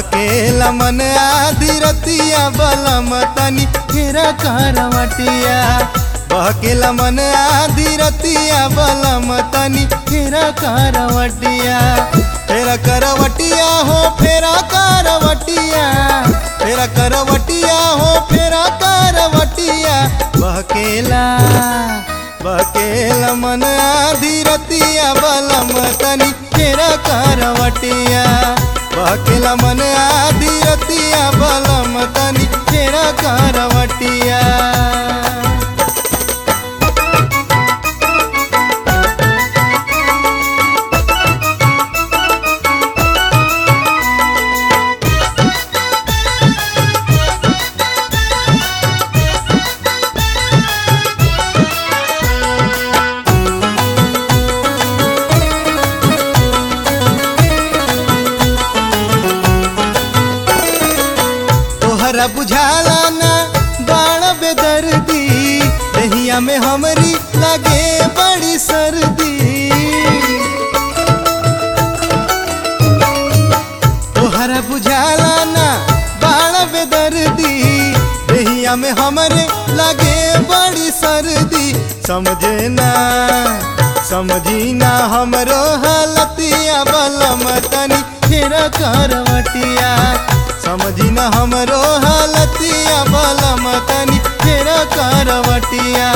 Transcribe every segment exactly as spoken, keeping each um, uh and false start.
बहकेला मन आधी रतिया बलम तनी फेरा करवटिया बहकेला मन आधी रतिया बलम तनी फेरा करवटिया फेरा करवटिया हो फेरा करवटिया फेरा करवटिया हो फेरा करवटिया बहकेला बहकेला मन आधी रतिया बलम तनी फेरा करवटिया बहकेला मन आधी रतिया बलम तनी फेरा करवटिया। तोहरा बुझाला ना बाण बेदर्दी दहिया में हमरी लगे बड़ी सर्दी तोहरा बुझाला ना बाण बेदर्दी दहिया में हमरे लगे बड़ी सर्दी समझे ना समझी ना हमरो हालतिया बलम तनी फेरा करवटिया समझी न हमरो हालतिया बलम तनी फेरा करवटिया।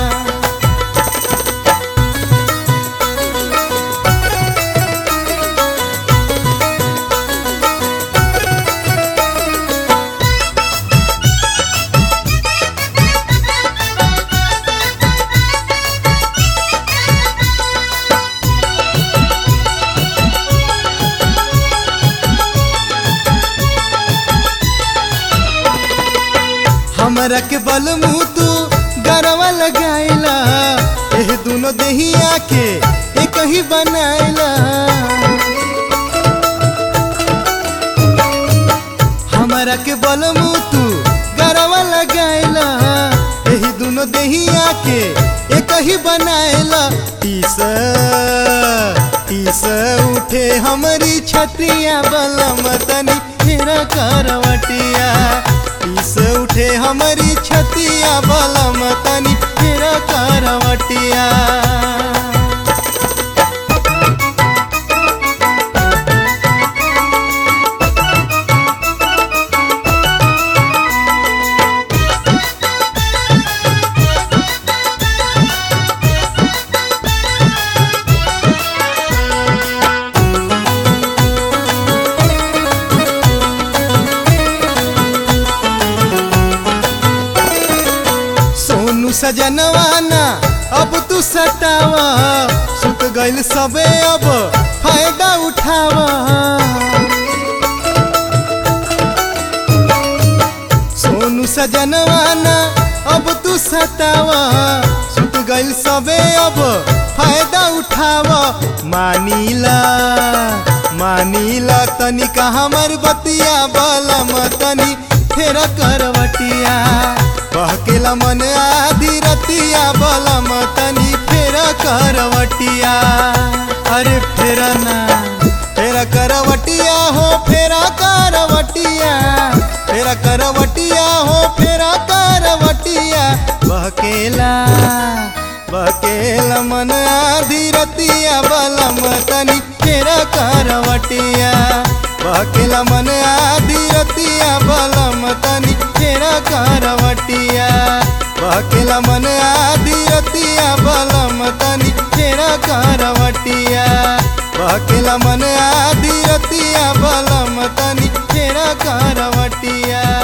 हमरा के बल मुँह तू गरवा लगाइला एह दोनों देहिया के एक ही बनाइला हमरा के बल मुँह तू गरवा लगाइला एह दोनों देहिया के एक ही बनाइला टीस टीस उठे हमारी छतिया बलम तनी फेरा करवटिया टीस उठे हमारी छतिया बलम तनी फेरा करवटिया। सजनवाना अब तू सटावा सुत गइल सबे अब फायदा उठावा सोनू सजनवाना अब तू सटावा सुत गइल सबे अब फायदा उठावा मानीला मानीला तनिका हमर बतिया बलम तनी फेरा करवटिया बहकेला मन आधी रतिया बलम तनी फेरा करवटिया अरे फेरा ना फेरा करवटिया हो फेरा करवटिया फेरा करवटिया हो फेरा करवटिया बहकेला बहकेला मन आधी रतिया बलम तनी फेरा करवटिया बहकेला मन आधी रतिया बलम तनी फेरा करवटिया बहकेला मन आधी रतिया बलम तनी फेरा करवटिया बहकेला मन आधी रतिया बलम तनी फेरा करवटिया।